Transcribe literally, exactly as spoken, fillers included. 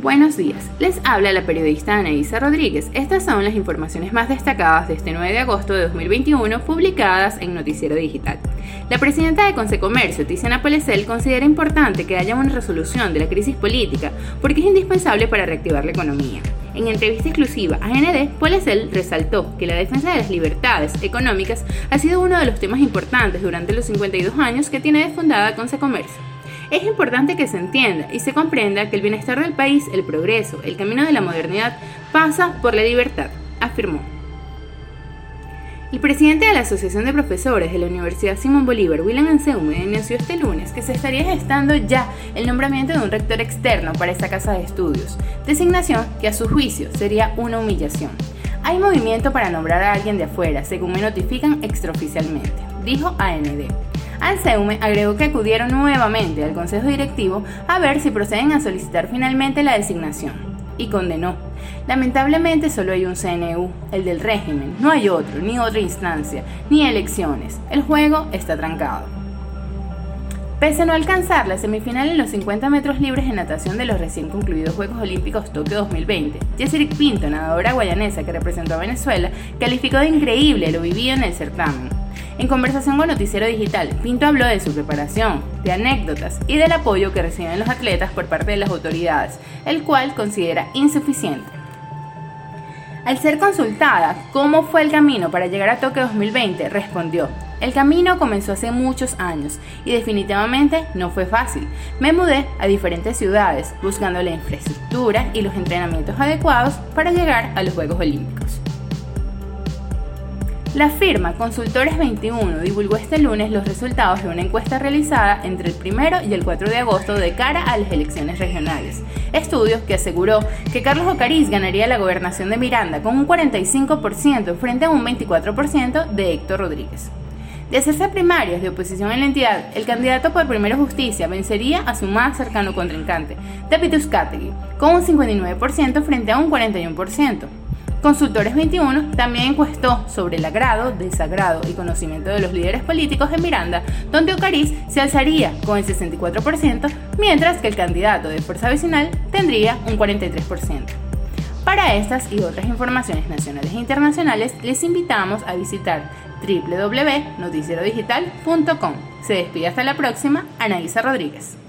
Buenos días, les habla la periodista Anaísa Rodríguez. Estas son las informaciones más destacadas de este nueve de agosto de dos mil veintiuno publicadas en Noticiero Digital. La presidenta de Consecomercio, Tiziana Polecel, considera importante que haya una resolución de la crisis política porque es indispensable para reactivar la economía. En entrevista exclusiva a N D, Polecel resaltó que la defensa de las libertades económicas ha sido uno de los temas importantes durante los cincuenta y dos años que tiene de fundada Consecomercio. Es importante que se entienda y se comprenda que el bienestar del país, el progreso, el camino de la modernidad pasa por la libertad, afirmó. El presidente de la Asociación de Profesores de la Universidad Simón Bolívar, William Anseume, denunció este lunes que se estaría gestando ya el nombramiento de un rector externo para esta casa de estudios, designación que a su juicio sería una humillación. Hay movimiento para nombrar a alguien de afuera, según me notifican extraoficialmente, dijo a N D. Anseume agregó que acudieron nuevamente al Consejo Directivo a ver si proceden a solicitar finalmente la designación, y condenó. Lamentablemente solo hay un C N U, el del régimen, no hay otro, ni otra instancia, ni elecciones. El juego está trancado. Pese a no alcanzar la semifinal en los cincuenta metros libres de natación de los recién concluidos Juegos Olímpicos Tokio dos mil veinte, Yeserick Pinto, nadadora guayanesa que representó a Venezuela, calificó de increíble lo vivido en el certamen. En conversación con Noticiero Digital, Pinto habló de su preparación, de anécdotas y del apoyo que reciben los atletas por parte de las autoridades, el cual considera insuficiente. Al ser consultada cómo fue el camino para llegar a Tokio dos mil veinte, respondió: el camino comenzó hace muchos años y definitivamente no fue fácil. Me mudé a diferentes ciudades buscando la infraestructura y los entrenamientos adecuados para llegar a los Juegos Olímpicos. La firma Consultores veintiuno divulgó este lunes los resultados de una encuesta realizada entre el primero y el cuatro de agosto de cara a las elecciones regionales. Estudios que aseguró que Carlos Ocariz ganaría la gobernación de Miranda con un cuarenta y cinco por ciento frente a un veinticuatro por ciento de Héctor Rodríguez. De hacerse primarias de oposición en la entidad, el candidato por Primero Justicia vencería a su más cercano contrincante, David Uzcategui, con un cincuenta y nueve por ciento frente a un cuarenta y uno por ciento. Consultores veintiuno también encuestó sobre el agrado, desagrado y conocimiento de los líderes políticos en Miranda, donde Ocariz se alzaría con el sesenta y cuatro por ciento, mientras que el candidato de Fuerza Vecinal tendría un cuarenta y tres por ciento. Para estas y otras informaciones nacionales e internacionales, les invitamos a visitar doble u doble u doble u punto noticiero digital punto com. Se despide hasta la próxima, Anaísa Rodríguez.